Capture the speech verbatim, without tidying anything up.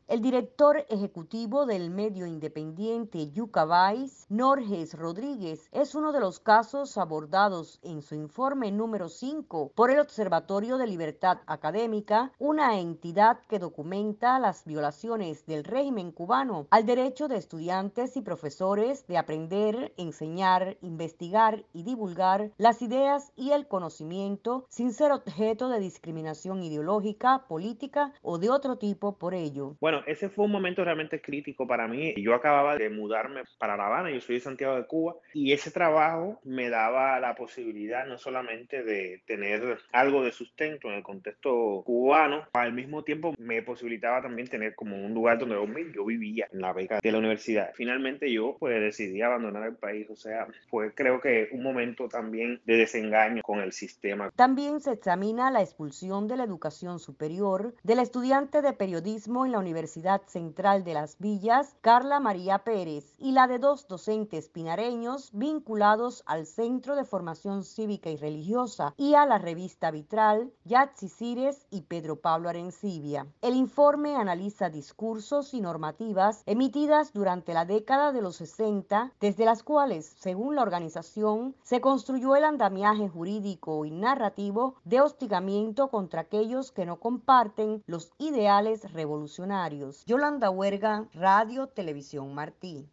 El director ejecutivo del medio independiente Yucca Vice, Norges Rodríguez, es uno de los casos abordados en su informe número cinco por el Observatorio de Libertad Académica, una entidad que documenta las violaciones del régimen cubano al derecho de estudiantes y profesores de aprender, enseñar, investigar y divulgar las ideas y el conocimiento sin ser objeto de discriminación ideológica, política o de otro tipo por ello. Bueno, ese fue un momento realmente crítico para mí. Yo acababa de mudarme para La Habana, yo soy de Santiago de Cuba, y ese trabajo me daba la posibilidad no solamente de tener algo de sustento en el contexto cubano, al mismo tiempo me posibilitaba también tener como un lugar donde dormir. Yo vivía en la beca de la universidad. Finalmente yo pues decidí abandonar el país, o sea, fue creo que un momento también de desengaño con el sistema. También se examina la expulsión de la educación superior del estudiante de periodismo en la Universidad Central de Las Villas, Carla María Pérez, y la de dos docentes pinareños vinculados al Centro de Formación Cívica y Religiosa y a la revista Vitral, Yatsi Cires y Pedro Pablo Arencibia. El informe analiza discursos y normativas emitidas durante la década de los sesenta, desde las cuales, según la organización, se construyó el andamiaje jurídico y narrativo de hostigamiento contra aquellos que no comparten los ideales revolucionarios. Yolanda Huerga, Radio Televisión Martí.